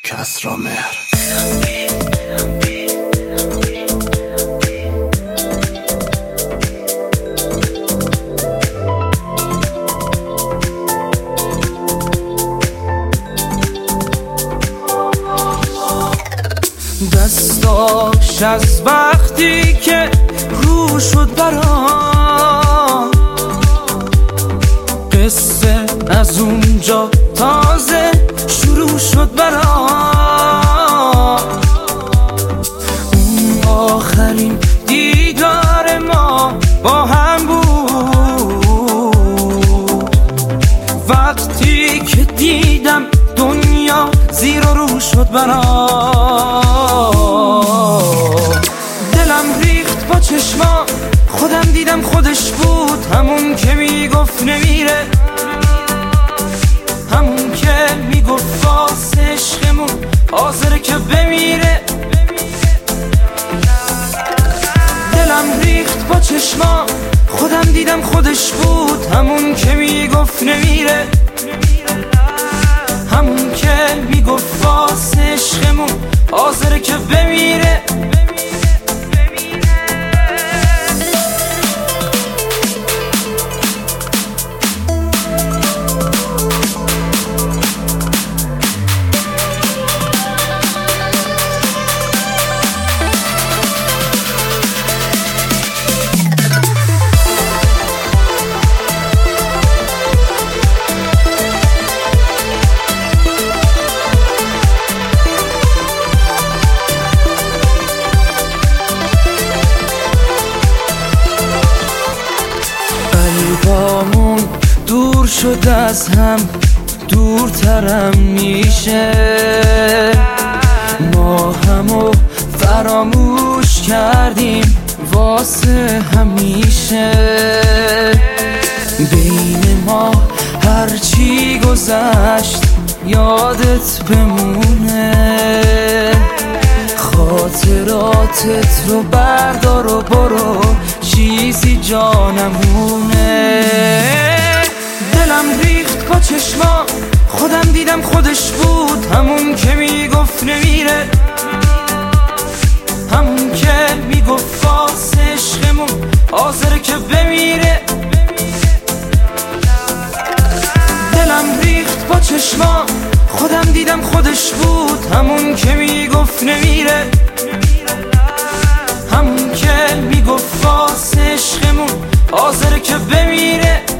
کسری مهر. دستاش از وقتی که رو شد برام، قصه از اونجا تازه شروع شد برام. اون آخرین دیدار ما با هم بود، وقتی که دیدم دنیا زیر و رو شد برام. دلم ریخت با چشما، خودم دیدم خودش بود، همون که میگفت نمیره، همون که میگفت واسه عشقمون حاضره که بمیره. دلم ریخت با چشما، خودم دیدم خودش بود، همون که میگفت نمیره، همون که میگفت واسه عشقمون حاضره که بمیره. قلبامون دور شد از هم، دورترم میشه، ما همو فراموش کردیم واسه همیشه. بین ما هرچی گذشت یادت بمونه، خاطراتت رو بردار و برو، چیزی جانمونه. دلم ریخت با چشما، خودم دیدم خودش بود، همون که میگفت نمیره، همون که میگفت واسه عشقمون حاضره که بمیره. دلم ریخت با چشما، خودم دیدم خودش بود، همون که میگفت نمیره، همون که میگفت واسه عشقمون حاضره که بمیره.